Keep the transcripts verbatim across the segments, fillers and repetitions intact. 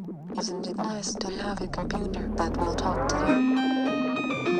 Isn't it nice to have a computer that will talk to you?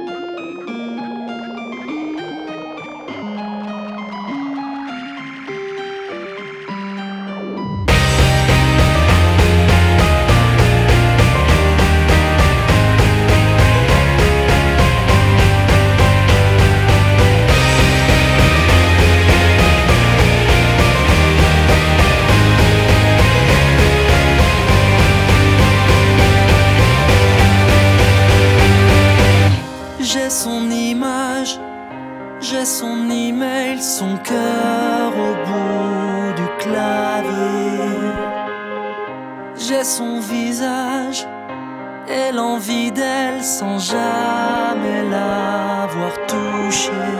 J'ai son image, j'ai son email, son cœur au bout du clavier. J'ai son visage et l'envie d'elle sans jamais l'avoir touchée.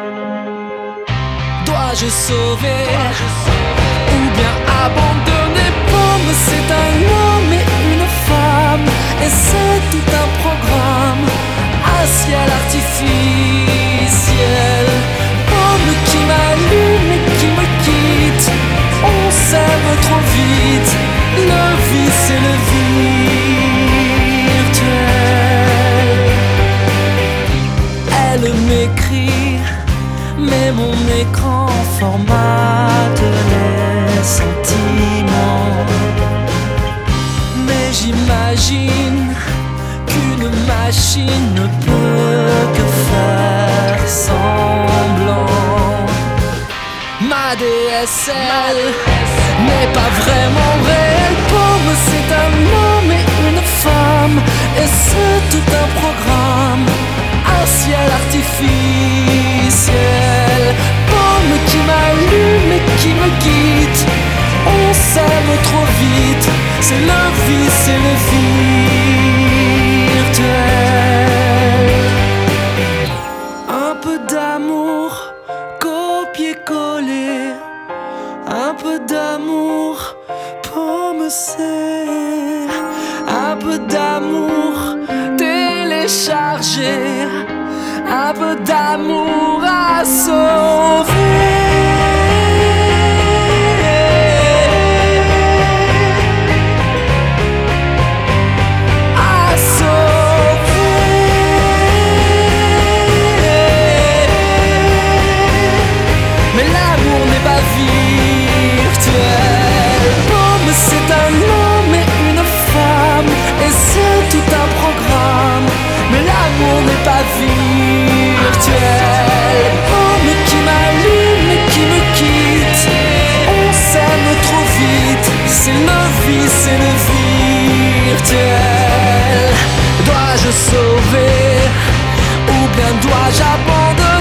Dois-je sauver ou bien abandonner? Pomme, c'est un homme et une femme, et c'est tout un programme. Un ciel artificiel, pomme qui m'allume et qui me quitte. On s'aime trop vite, le vice et le virtuel. Elle m'écrit, mais mon écran formate les sentiments. Mais j'imagine qu'une machine ne peut que faire semblant. Ma D S L n'est pas vraiment réelle. Pomme, c'est un homme et une femme, et c'est tout un programme. Un ciel artificiel, pomme qui m'allume et qui me quitte. On s'aime trop vite, c'est le vice et le virtuel. Un peu d'amour, copier-coller. Un peu d'amour, pomme c'est. Un peu d'amour, télécharger. Un peu d'amour à sauver. C'est un homme et une femme, et c'est tout un programme. Mais l'amour n'est pas virtuel. Pomme qui m'allume et qui me quitte. On s'aime trop vite, c'est le vice et le virtuel. Dois-je sauver ou bien dois-je abandonner?